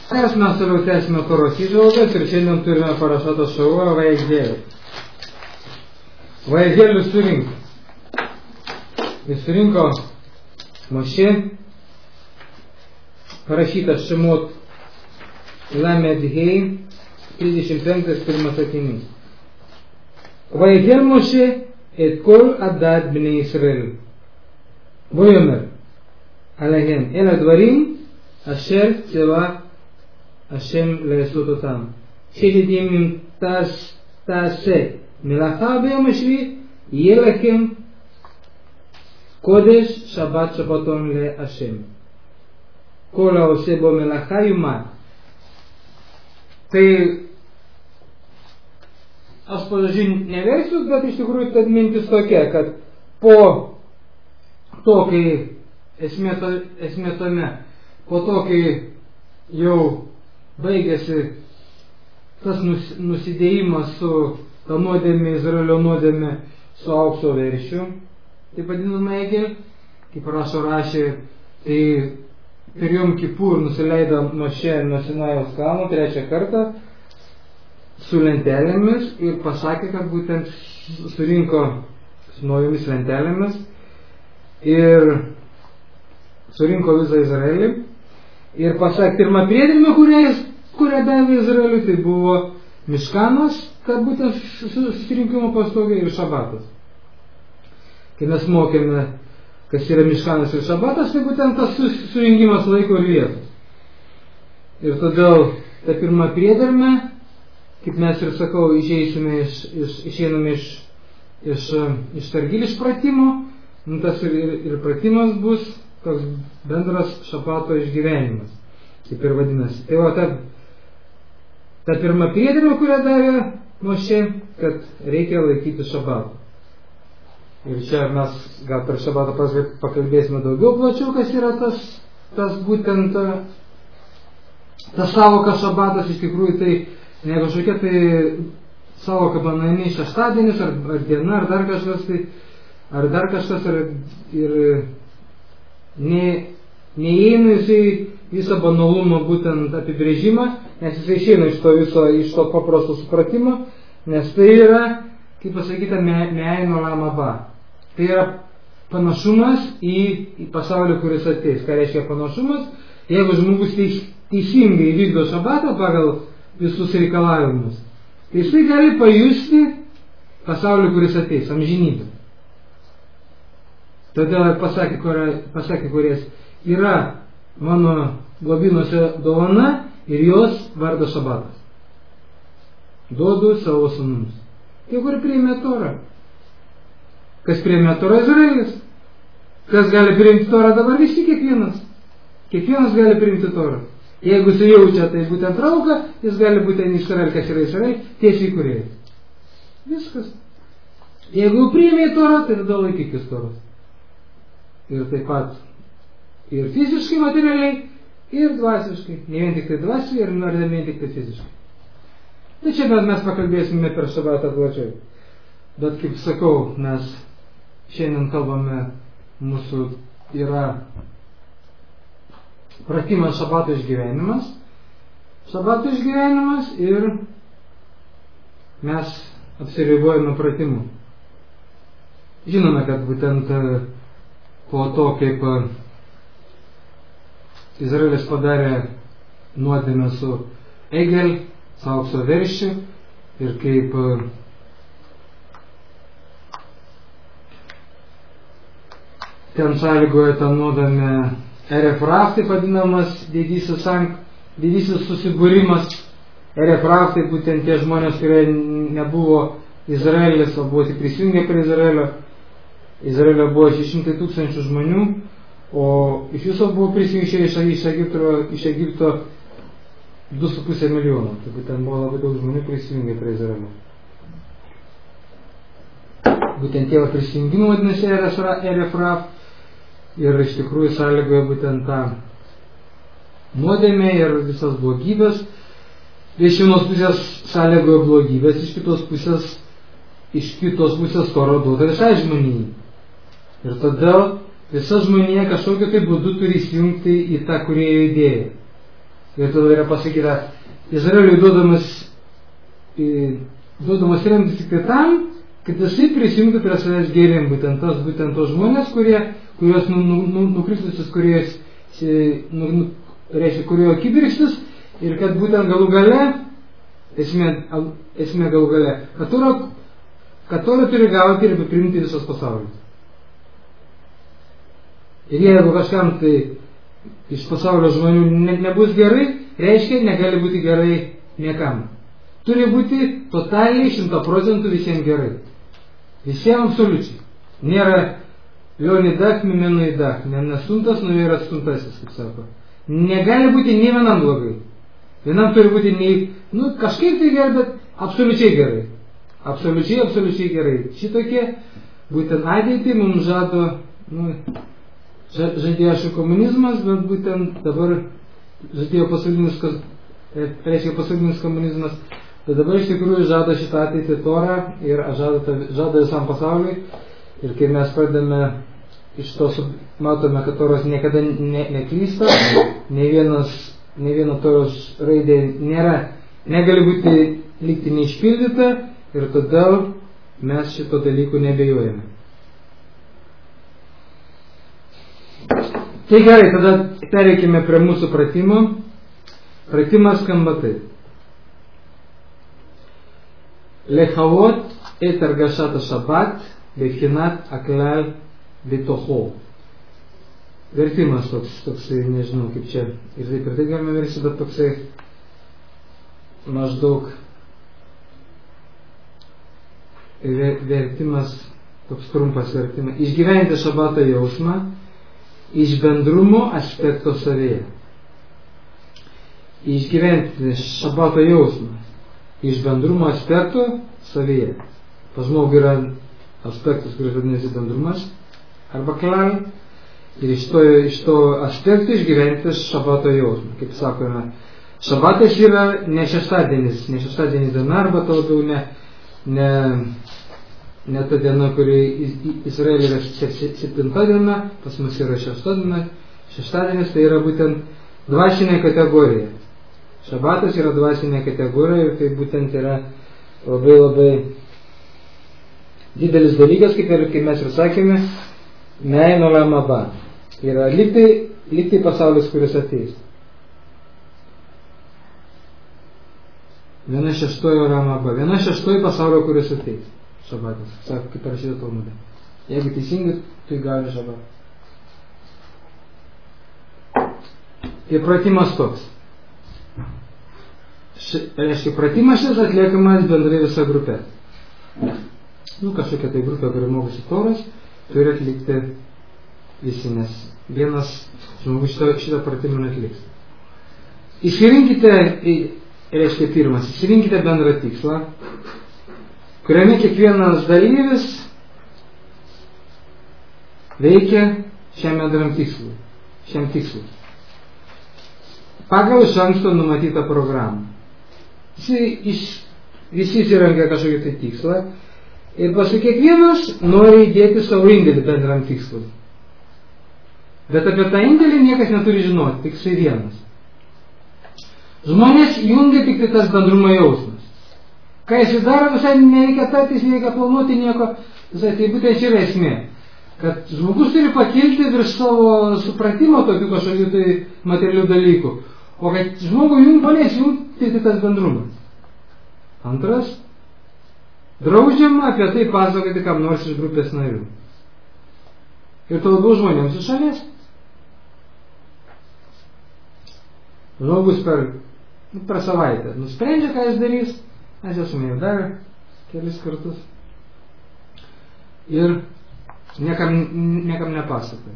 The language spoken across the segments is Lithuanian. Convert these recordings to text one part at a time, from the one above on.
Mes toliau tęsime Toros įžvalgas ir šiandien turime Parašato Šauo Vajegelį. Vajegelis surinko. Jis surinko Mošė, parašytas Šemot Lamed Hei, 35 sakinys. Vayigel Mošė et kol adat bnei Israel. Voyomer עליהם אל הדברים אשר ציווה השם לעשות אותם. שתדעו אם תעשה מלאכה ביום השביעי, יהיה לכם קודש שבת שבתון להשם. כל העושה בו מלאכה יומת. Tai aš pavyzdžiui neversiu, bet iš tikrųjų ta mintis tokia, kad po to, kai esmė tame, po to, kai jau baigėsi tas nusidėjimas su ta nuodėmė, Izraelio nuodėmė su aukso veršiu, taip vadinama Egel, kaip rašė, tai per Jom Kipur nusileido Mošė nuo Sinajaus kalno 3 kartą su lentelėmis ir pasakė, kad būtent surinko su naujomis lentelėmis ir surinko visą Izraelį ir pasakė, pirmą priedermę, kurią davė Izraeliui, tai buvo Miškanas, kad būtent susirinkimo pastogė ir Šabatas. Kai mes mokėme, kas yra Miškanas ir Šabatas, tai būtent tas surinkimas laiko ir vietos. Ir todėl ta pirma priedermė, kaip mes ir sakau, išeiname iš Targil išpratimo, tas ir pratimas bus toks bendras Šabato išgyvenimas, kaip ir vadinasi. Tai va, ta pirma priedermė, kurią davė Mošė, kad reikia laikyti Šabato. Ir čia mes gal per Šabatą pakalbėsime daugiau plačiau, kas yra tas būtent ta savoka Šabatas. Iš tikrųjų tai ne kažkokia tai savoka banaliai šeštadienis ar diena ar dar kažkas ir neįeina jisai visą banalumą būtent apibrėžimą, nes jisai išeina iš to paprasto supratimo, nes tai yra, kaip pasakyta, me'ain olam haba. Tai yra panašumas į pasaulį, kuris ateis. Ką reiškia panašumas? Jeigu žmogus teisingai vykdo Šabatą pagal visus reikalavimus, tai jisai gali pajusti pasaulį, kuris ateis, amžinybę. Todėl pasakė, kuris yra mano globynuose dovana ir jos vardas Šabatas. Duodu savo sūnums. Tie, kurie priėmė Torą. Kas priėmė Torą? Izraelis. Kas gali priimti Torą dabar? Visi kiekvienas. Kiekvienas gali priimti Torą. Jeigu jis jaučia tai būtent trauką, jis gali būtent Izrael, kas yra Izrael, tiesiai kūrėjas. Viskas. Jeigu priėmė Torą, tai tada laikykis Toros. Ir taip pat ir fiziškai, materialiai, ir dvasiškai. Ne vien tik tai dvasiškai ir ne vien tik tai fiziškai. Tai čia mes pakalbėsime per Šabatą plačiau. Bet kaip sakau, mes šiandien kalbame, mūsų yra pratimas Šabato išgyvenimas. Šabato išgyvenimas ir mes apsiribojame pratimu. Žinome, kad būtent po to, kaip Izraelis padarė nuodėmę su Egel, su aukso veršiu, ir kaip ten sąlygoja tą nuodėmę Eref Rav, taip vadinamas didysis susibūrimas. Eref Rav, tai būtent tie žmonės, kurie nebuvo Izraelis, o buvo tik prisijungę prie Izraelio. Izraelio buvo 600 000 žmonių, o iš viso buvo prisijungę iš Egipto 2,5 milijono. Tai būtent buvo labai daug žmonių prisijungę prie Izraelio. Būtent tie prisijungimai vadinasi Eref Rav. Ir iš tikrųjų sąlygoja būtent tą nuodėmę ir visas blogybės. Iš vienos pusės sąlygoja blogybės, iš kitos pusės Tora duoda visai žmonijai. Ir todėl visa žmonija kažkokiu tai būdu turi įsijungti į tą kūrėjo idėją. Ir tada yra pasakyta, Izraeliui duodamas remtis tik tam, kad jisai prisijungtų prie savęs gėrim, būtent tos žmonės, kurios nukristusius, reiškia, kurio akibrėžtis, ir kad būtent galų gale, esmė galų gale, kad Torą turi gauti ir priimti visas pasaulis. Ir jeigu kažkam tai iš pasaulio žmonių nebus gerai, reiškia, negali būti gerai niekam. Turi būti totaliai 100% visiems gerai. Visiems absoliučiai. Nėra Leonidak, Mimenoidak, nesuntas, nu yra atstuntasis, kaip sako. Negali būti nei vienam blogai. Vienam turi būti kažkaip tai gerai, bet absoliučiai gerai. Absoliučiai gerai. Šitokie būtent ateitį mums žado, žadėjo aišku komunizmas, bet būtent dabar žadėjo pasaulinis komunizmas, bet dabar iš tikrųjų žada šitą ateitį Torą ir žada visam pasauliui. Ir kai mes pradame iš to, matome, kad Toros niekada neklysta, nei viena Toros raidė negali būti likti neišpildyta, ir todėl mes šito dalykų nebejojame. Tai gerai, tada pereikime prie mūsų pratimo. Pratimas skamba taip. Lechavot et argashat ha-Shabbat bevchinat aklal betocho. Vertimas toksai, nežinau kaip čia, ir taip galime versti, bet toksai maždaug vertimas, toks trumpas vertimas. Išgyventi šabato jausmą iš bendrumo aspekto savyje. Išgyventi šabato jausmą iš bendrumo aspekto savyje. Pas žmogų yra aspektas, kuris vadinasi bendrumas arba klal, ir iš to aspekto išgyventi šabato jausmą. Kaip sakome, šabatas yra ne šeštadienis diena, arba to labiau ne ta diena, kuri Izraelį yra 7 diena, pas mus yra 6 diena. Šeštadienis tai yra būtent dvasinė kategorija. Šabatas yra dvasinė kategorija ir tai būtent yra labai didelis dalykas, kaip mes ir sakėme, mein olam haba. Yra liktai pasaulis, kuris ateis. 1/6 olam haba. 1/6 pasaulio, kuris ateis. Šabatas. Sako, kaip parašyta Talmude. Jeigu teisingai, tai gali šabatą. Ir pratimas toks. Reiškia, pratimas šis atliekamas bendrai visa grupė. Kažkokia tai grupė, kuri mokosi Toros, turi atlikti visi, nes vienas žmogus šitą pratimą netliks. Išsirinkite, reiškia pirmas, išsirinkite bendrą tikslą, kuriame kiekvienas dalyvis veikia šiam bendram tikslui. Pagal iš anksto numatytą programą. Visi įsirengia kažkokį tai tikslą ir paskui kiekvienas nori įdėti savo indėlį bendram tikslui. Bet apie tą indėlį niekas neturi žinoti, tik jisai vienas. Žmonės jungia tik tai tas bendrumo jausmas. Kai jis daro, visai nereikia tartis, nereikia planuoti nieko, visai tai būtent yra esmė. Kad žmogus turi pakilti virš savo supratimo tokių kažkokių tai materialių dalykų. O kad žmogų manęs jungti tai tas bendrumas. Antras, draudžiama apie tai pasakoti kam nors iš grupės narių. Ir to labiau žmonėms iš šalies. Žmogus per savaitę nusprendžia, ką jis darys. Mes esame jau darę kelis kartus. Ir niekam nepasakoja.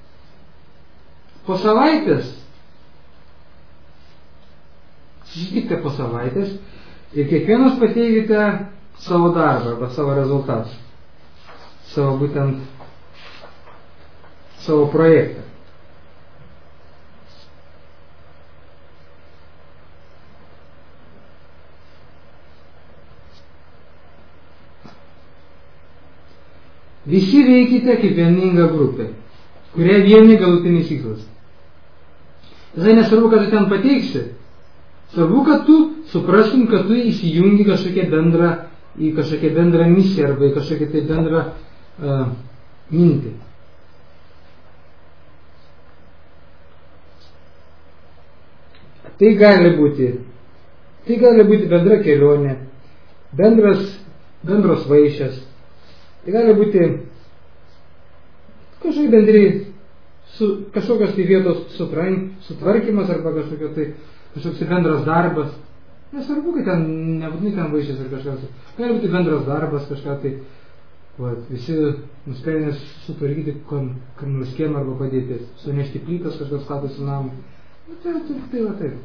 Po savaitės, susitikite po savaitės ir kiekvienas pateikite savo darbą arba savo rezultatą. Savo projektą. Visi veikite kaip vieninga grupė, kuria vieni galutinis tikslas. Visai nesvarbu, kad tu ten pateiksi, Svarbu, kad tu suprastum, kad tu įsijungi į kažkokią bendrą misiją arba į kažkokią tai bendrą mintį. Tai gali būti bendra kelionė, bendros vaišės, tai gali būti kažkokios tai vietos sutvarkymas arba kažkoks tai bendras darbas. Nesvarbu, kad ten nebūtinai ten vaišės ar kažkas. Gali būti bendras darbas, kažką tai visi nusprendė sutvarkyti kam nors kiemą arba padėti sunešti plytas, kažkas statosi namą. Tai va taip.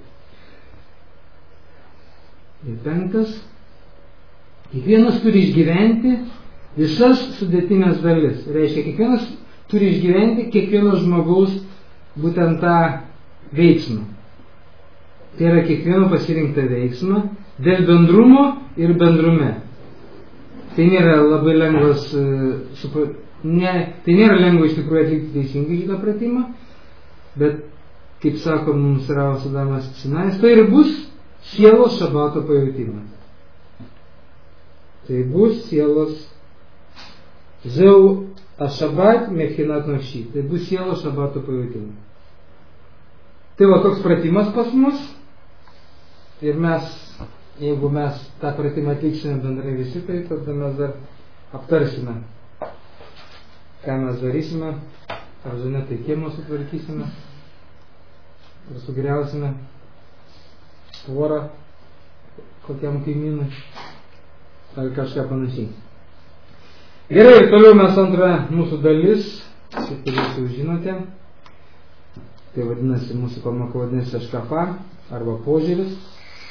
Ir 5. Kiekvienas turi išgyventi visas sudėtinės dalis. Reiškia, kiekvienas turi išgyventi kiekvieno žmogaus būtent tą veiksmą. Tai yra kiekvieno pasirinktą veiksmą dėl bendrumo ir bendrume. Tai nėra labai lengvas, tai nėra lengva iš tikrųjų atlikti teisingai šitą pratimą, bet, kaip sako mums Ravas Adamas Sinajus, tai ir bus sielos šabato pajautimas. Tai bus sielos zeu ašabat mechinat nafši. Tai bus sielos šabato pajautimas. Tai va toks pratimas pas mus. Ir jeigu mes tą pratimą atliksime bendrai visi, tai tada mes dar aptarsime, ką mes darysime, ar žinai, tai kiemą sutvarkysime, ar sugriausime tvorą kokiam kaimynui, ar kažką panašiai. Gerai, toliau mes antrą mūsų dalis, šiek tiek jūs jau žinote, tai vadinasi, mūsų pamoka vadinasi aškafa, arba požiūris.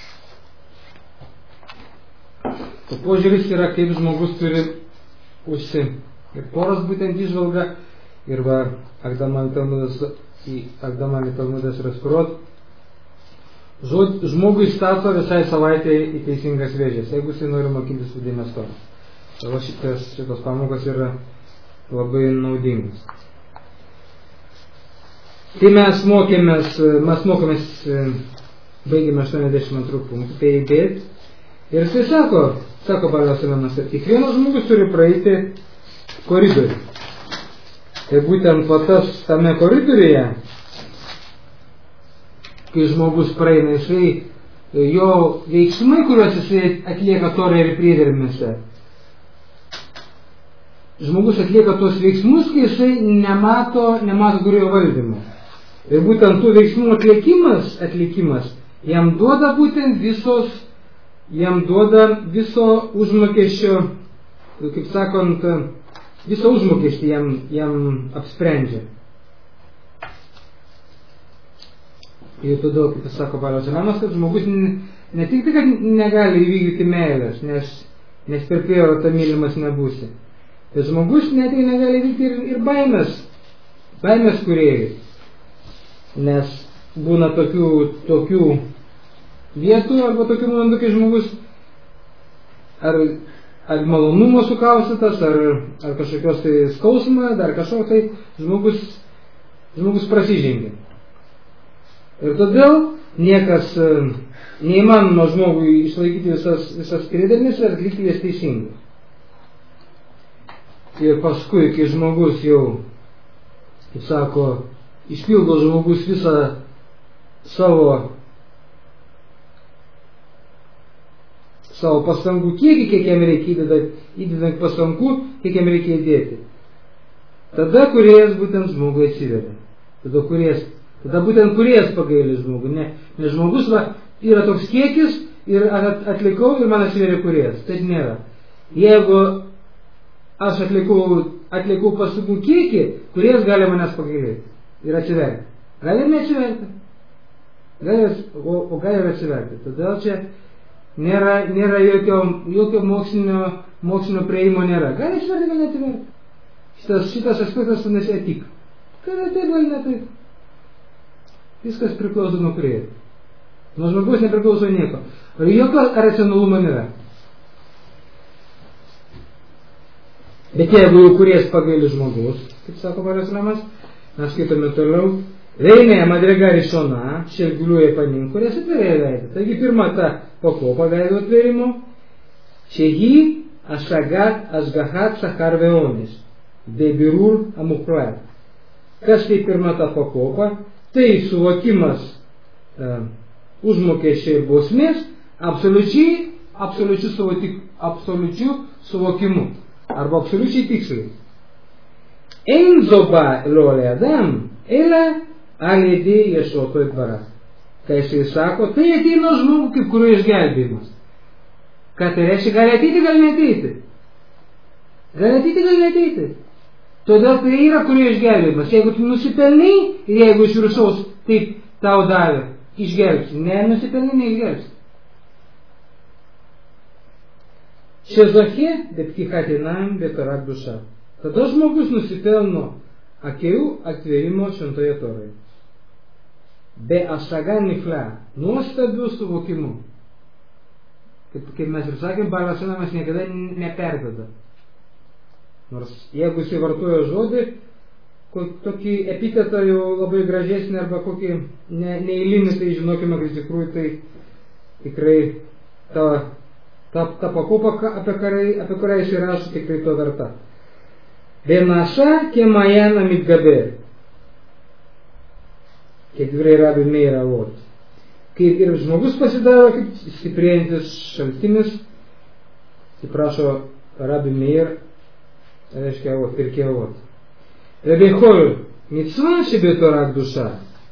O požiūris yra, kaip žmogus turi ir poros būtent įžvalga, ir va, Akdamami Talmudas respiruot, žmogui stato visai savaitę į teisingas vėžės, jeigu jisai nori mokytis su dėmesio to. Tai šitos pamokos yra labai naudingos. Tai mes mokėmės, baigėme 82 punktų, tai įdėt. Ir jisai sako Balas Iranas, kad kiekvienas žmogus turi praeiti koridorių. Tai būtent tame koridoriuje, kai žmogus praeina, jo veiksmai, kuriuos jisai atlieka Torą ir priedermėse, žmogus atlieka tos veiksmus, kai jisai nemato kurio valdymo. Ir būtent tų veiksmų atlikimas jam duoda būtent viso užmokesčio, kaip sakant, viso užmokestį jam apsprendžia. Ir todėl, kaip sako Balas Iranas, kad žmogus ne tik tai, kad negali įvykdyti meilės, nes per prievartą mylimas nebūsi, bet žmogus net negali įvykdyti ir baimės kūrėjai. Nes būna tokių vietų arba tokių momentų, kai žmogus ar malonumo sukaustytas, ar kažkokios tai skausmą, dar kažko tai žmogus prasižengia. Ir todėl neįmanoma žmogui išlaikyti visas priedermes ir atlikti jas teisingai. Ir paskui, kai žmogus jau, kaip sako, išpildo žmogus visą savo pastangų kiekį, kiek jam reikia įdedant pastangų, kiek jam reikia įdėti. Tada kūrėjas būtent žmogui atsiveria. Tada būtent kūrėjas pagaili žmogų. Nes žmogus yra toks kiekis ir atlikau ir man atsiveria kūrėjas. Taip nėra. Jeigu aš atlikau pastangų kiekį, kūrėjas gali manęs pagailėti ir atsiverti. Gali ir neatsiverti. O gali ir atsiverti. Todėl čia nėra jokio mokslinio prieimo nėra. Gali atsiverti, gali neatsiverti. Šitas aspektas vadinasi etika. Gali taip, gali ne taip. Viskas priklauso nuo kūrėjo. Nuo žmogaus nepriklauso nieko. Ir jokio racionalumo nėra. Bet jeigu jau kūrėjas pagaili žmogaus, kaip sako Balas Iranas, mes skaitome toliau, Veine madrega rishona של גילוי הפנים, kurias atveria veidą. Taigi pirma ta pakopa veido atvėrimo, שהיא השגת השגחת שכר ועונש, בבירור המוחלט. Kas tai pirma ta pakopa? Tai suvokimas užmokesčio ir bausmės absoliučiu suvokimu arba absoliučiai tiksliai. אין זו בא לא לאדם, אלא על ידי ישותו יתברך. Kai jisai sako, tai ateina žmogų kaip kurio išgelbėjimas. Ką tai reiškia, gali ateiti, gali neateiti. Gali ateiti, gali neateiti. Todėl tai yra kurio išgelbėjimas. Jeigu tu nusipelnai ir jeigu iš viršaus taip tau davė, išgelbsi. Ne, nusipelnai, neišgelbsi. Šezachė, bet kikatinam, bet arak duša. Tada žmogus nusipelno akėjų atvėrimo šventoje Toroje. Be ašaga nifla, nuostabių suvokimų. Kaip mes ir sakėm, Balas Sinamas niekada neperdeda. Nors jeigu jis vartojo žodį, tokį epitetą jau labai gražesnį arba kokį neeilinį, tai žinokime, kad iš tikrųjų tai tikrai ta pakopa, apie kurią jis įrašo, tikrai to verta. Benaša kemajana mitgaber. Kaip vyrai Rabi Meira Avot. Kaip ir žmogus pasidaro kaip stiprėjantis šaltinis, atsiprašo Rabi Meir, reiškia Avot, pirkė Avot. Rebechol mitzva שבתורה קדושה,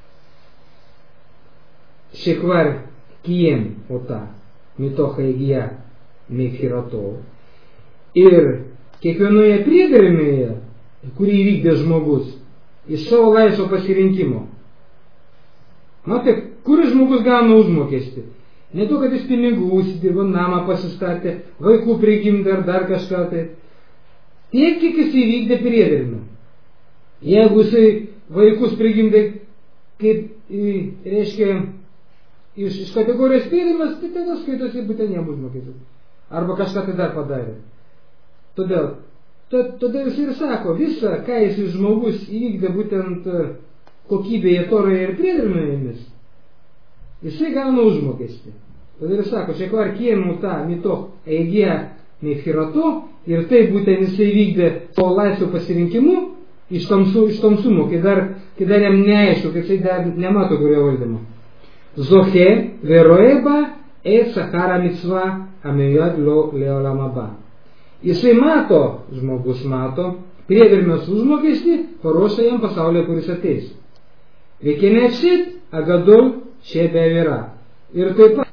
שכבר קיים אותה מתוך היגיעה מבחירתו, ir kiekvienoje priedermėje, kurį įvykdė žmogus, iš savo laisvo pasirinkimo. Matai, kur žmogus gauna užmokestį? Ne to, kad jis pinigų užsidirbo, namą pasistatė, vaikų prigimdė ar dar kažką tai. Tiek, kiek jis įvykdė priedermę. Jeigu jisai vaikus prigimdė, kaip, reiškia, iš kategorijos priedermės, tai tada skaitosi būtent jam užmokestis. Arba kažką tai dar padarė. Todėl jis ir sako, visą, ką jis žmogus įvykdė būtent kokybėje Toroje ir priedermėmis, jisai gauna užmokestį. Todėl jis sako, šekvar kiemu tą mitoch eigia mefirato, ir tai būtent jisai vykdė savo laisvo pasirinkimu iš tamsumo, kai dar jam neaišku, kai jisai dar nemato kurio valdymo. Zoche veroeba et sachara mitzva amejad lo leolam haba. Jisai mato, žmogus mato, priedermės užmokestį paruošta jam pasaulyje, kuris ateis. Veikinėpsit agadol šiebe yra. Ir taip pat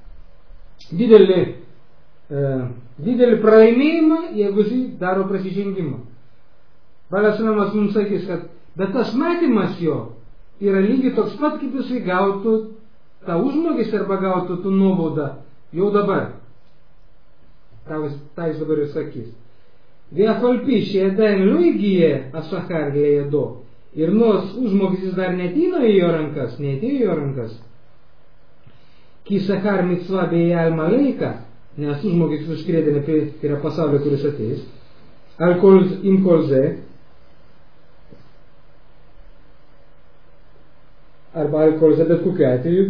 didelį pralaimėjimą, jeigu jisai daro prasižengimą. Balas Sinamas mums sakys, kad bet tas matymas jo yra lygiai toks pat, kaip jisai gautų tą užmokestį arba gautų tų nuobaudą jau dabar. Tai jis dabar ir sakys. Vėholpi šiandien liuigyje asachar lėdo. Ir nors užmokestis dar neatėjo į jo rankas, ki sachar mitzva beje alma leika, nes užmokestis užkrėdė tai yra pasaulio, kuris ateis, imkolze, arba alkolze, bet kokiu atveju,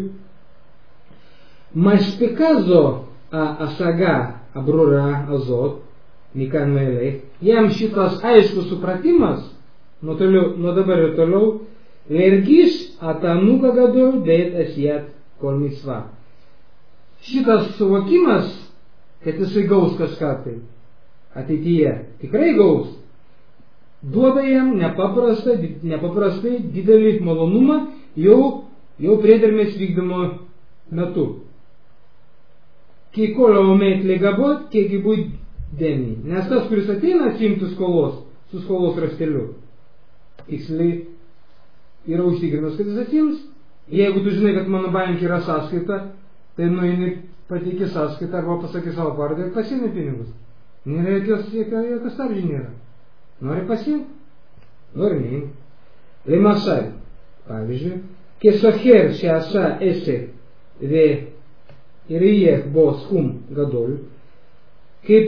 mašpikazo asaga abrura azot, mikan meilei, jam šitas aiškus supratimas, nuo dabar ir toliau, lergiš atanuka gadol bet asijat kol mitzva. Šitas suvokimas, kad jisai gaus kažką tai ateityje, tikrai gaus, duoda jam nepaprastai didelį malonumą jau priedermės vykdymo metu. Kai kolio omeit legabot, kiek būt dėmį. Nes tas, kuris ateina atsimti skolos, su skolos rasteliu, tiksliai yra užtikrintas, kad jis atims. Jeigu tu žinai, kad mano bankė yra sąskaita, tai nueini pateiki sąskaitą arba pasakai savo pavardę ir pasiimi pinigus. Nėra jokios stabdžių nėra. Nori pasiimti? Nori neimti. Lemasai, pavyzdžiui, kesocher šiasa esi ir jie buvo skum gadol, kaip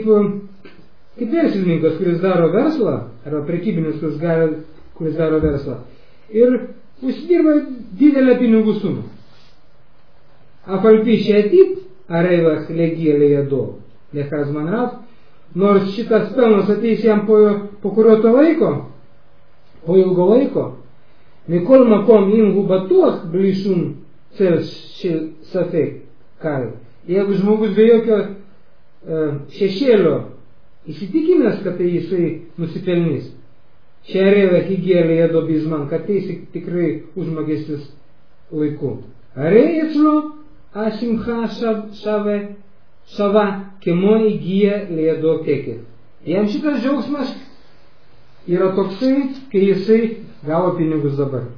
verslininkas, kuris daro verslą, arba prekybinis, kuris daro verslą, ir užsidirba didelę pinigų sumą. Afalpi šetit, areivach legie lejado, lechaz man raf, nors šitas pelnas ateis jam po kurio to laiko, po ilgo laiko, mikol makom ingu batuach blišum cel safek kal. Jeigu žmogus be jokio šešėlio įsitikimęs, kad tai jisai nusipelnys, šerėvę higėlė jėdo bizman, kad tai tikrai užmokestis laiku. Areiclo asimcha šava kemo įgyja lėdo kekė. Jam šitas džiaugsmas yra toksai, kai jisai gavo pinigus dabar.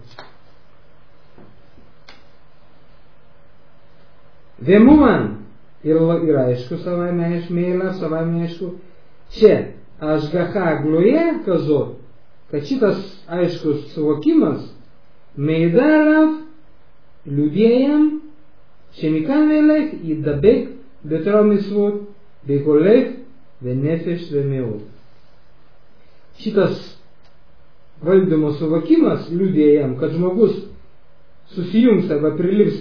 Vėmuman ir aišku, savame aišku, čia ashgacha gloje kazot, kad šitas aiškus suvokimas meidarav liudėjam שמכאן ואילך ידבק בתורה ומצוות בכל לב ונפש ומאוד. Šitas valdymo suvokimas liudija jam, kad žmogus susijungs arba prilips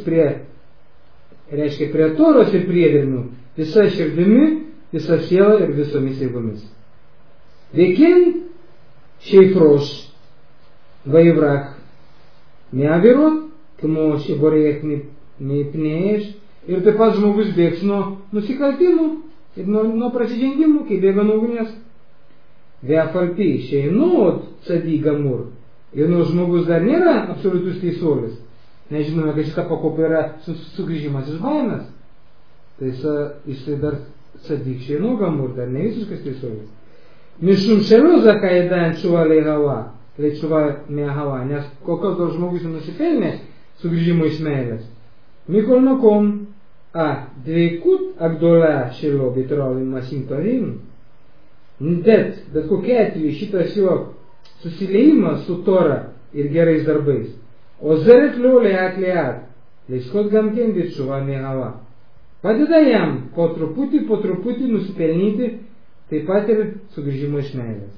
prie toros ir priedermių visa širdimi, visa siela ir visomis jėgomis. Veikiant שיפרוש ויברח מהעבירות כמו שבורח מפני אש, ir taip pat žmogus bėgs nuo nusikaltimų ir nuo prasižengimų, kai bėga nuo ugnies. Veafalpi šeinot cadi gamur, ir nors žmogus dar nėra absoliutus teisuolis, nes žinome, kad šita pakopa yra sugrįžimas iš baimės, tai jisai dar cadi šeinot gamur, dar ne visiškas teisuolis. Mišum šeliu zakaidan čuva leičuva mehava, nes kol kas dar žmogus nusipelnė sugrįžimo iš meilės. Mikol nakom dveikut agdola šelo betrovimas simpavim, bet kokia atveju šitas jo susiliejimas su Tora ir gerais darbais, o zeret liolė atliat, leiskot gamtien bitšuva mehava, padeda jam po truputį nusipelnyti taip pat ir sugrįžimo iš meilės.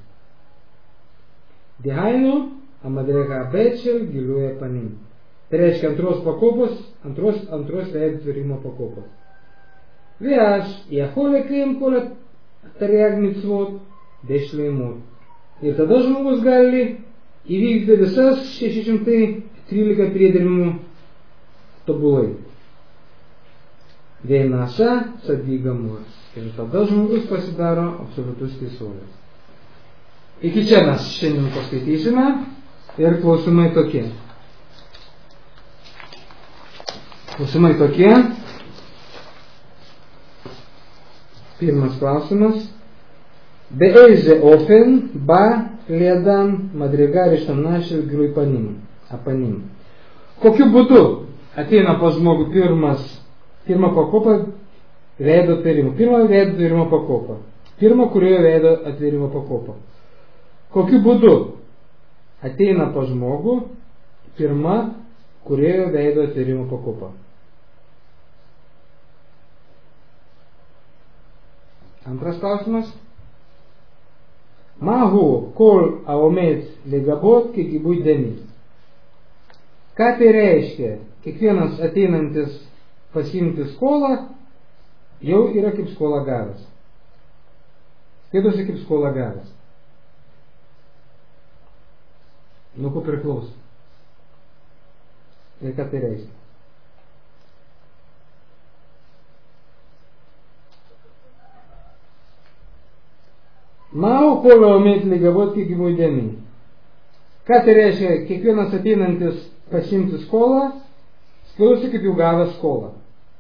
Dehainu amadreka bečel giluoja panim. Tai reiškia antros veido tvirimo pakopos. Veaš jaholekėjim kola tariag mitzvot dešleimut. Ir tada žmogus gali įvykdyti visas 613 priedermimų tobulai. Veinaša sadigamur. Ir tada žmogus pasidaro absoliutus teisuolis. Iki čia mes šiandien paskaitysime ir klausimai tokie. Pirmas klausimas. Beeize ofen ba liedam madriga rishana shel gilui apanim. Kokiu būdu ateina pas žmogų pirma pakopa veido atvėrimo. Pirma veido atvėrimo pakopa. Pirma, kurioje veido atvėrimo pakopa. Kokiu būdu ateina pas žmogų pirma, kurioje veido atvėrimo pakopa. Antras klausimas. Mahu kol aomet legabot kegibui demi. Ką tai reiškia? Kiekvienas ateinantis pasiimti skolą jau yra kaip skolą gavęs. Skaitosi kaip skolą gavęs. Nuo ko priklauso? Ir ką tai reiškia? Mau kol aomet legabot kegibui demi. Ką tai reiškia? Kiekvienas ateinantis pasiimti skolą skaitosi kaip jau gavęs skolą.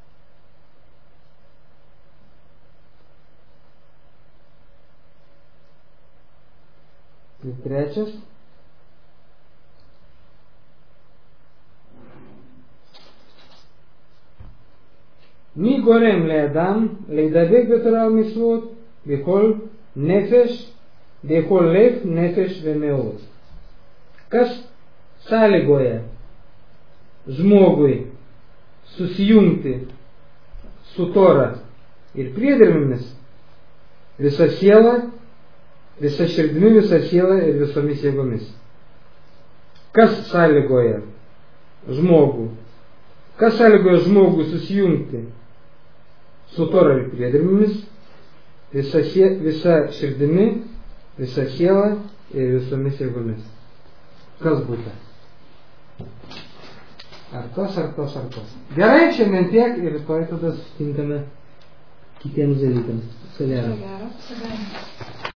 Ir trečias. Mi gorem le'adam le'idabek בתורה ומצוות בכל נפש, בכל לב, נפש ומאוד. Kas sąlygoja žmogui susijungti su Tora ir priedermėmis visa siela, visa širdimi, visa siela ir visomis jėgomis. Kas sąlygoja žmogų? Kas sąlygoja žmogų susijungti su Tora ir priedermėmis, visa širdimi, visa siela ir visomis jėgomis? Kas būtų? Ar tos. Gerai, šiandien tiek ir rytoj tada susitinkame kitiems dalykams. Viso gero.